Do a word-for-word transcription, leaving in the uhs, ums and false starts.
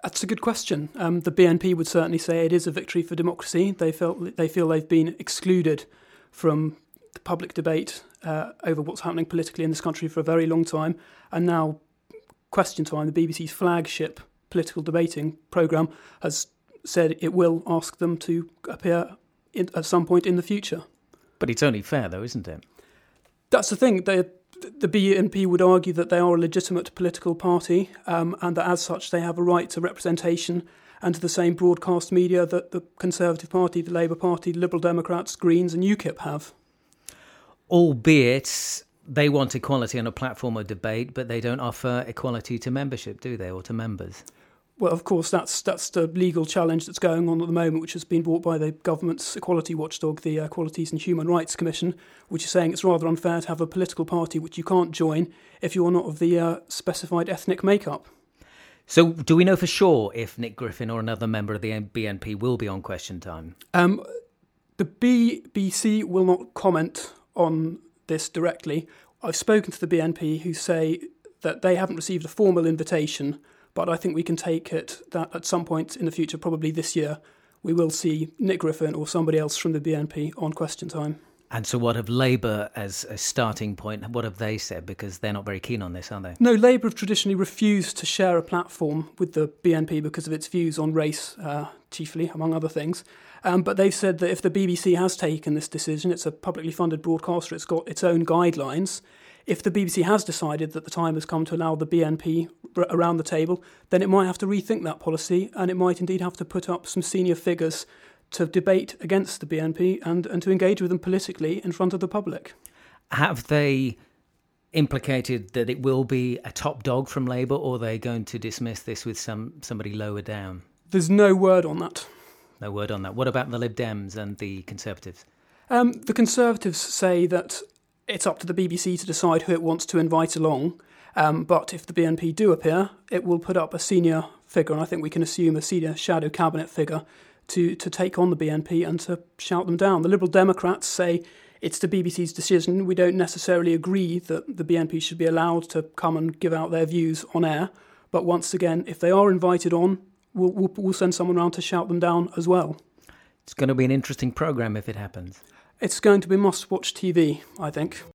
That's a good question. Um, the B N P would certainly say it is a victory for democracy. They felt they feel they've been excluded from the public debate uh, over what's happening politically in this country for a very long time, and now Question Time, the B B C's flagship political debating programme, has said it will ask them to appear in, at some point in the future. But it's only fair, though, isn't it? That's the thing. They, the B N P would argue that they are a legitimate political party um, and that as such they have a right to representation and to the same broadcast media that the Conservative Party, the Labour Party, the Liberal Democrats, Greens and UKIP have. Albeit they want equality on a platform of debate, but they don't offer equality to membership, do they, or to members? Well, of course, that's that's the legal challenge that's going on at the moment, which has been brought by the government's equality watchdog, the Equalities and Human Rights Commission, which is saying it's rather unfair to have a political party which you can't join if you're not of the uh, specified ethnic makeup. So do we know for sure if Nick Griffin or another member of the B N P will be on Question Time? Um, the B B C will not comment on this directly. I've spoken to the B N P who say that they haven't received a formal invitation, but I think we can take it that at some point in the future, probably this year, we will see Nick Griffin or somebody else from the B N P on Question Time. And so what have Labour as a starting point, what have they said? Because they're not very keen on this, are they? No, Labour have traditionally refused to share a platform with the B N P because of its views on race, uh, chiefly, among other things. Um, but they've said that if the B B C has taken this decision, it's a publicly funded broadcaster, it's got its own guidelines. If the B B C has decided that the time has come to allow the B N P r- around the table, then it might have to rethink that policy and it might indeed have to put up some senior figures to debate against the B N P and, and to engage with them politically in front of the public. Have they implicated that it will be a top dog from Labour, or are they going to dismiss this with some somebody lower down? There's no word on that. No word on that. What about the Lib Dems and the Conservatives? Um, the Conservatives say that it's up to the B B C to decide who it wants to invite along, um, but if the B N P do appear, it will put up a senior figure, and I think we can assume a senior shadow cabinet figure, to, to take on the B N P and to shout them down. The Liberal Democrats say it's the B B C's decision. We don't necessarily agree that the B N P should be allowed to come and give out their views on air, but once again, if they are invited on, we'll, we'll, we'll send someone around to shout them down as well. It's going to be an interesting programme if it happens. It's going to be must-watch T V, I think.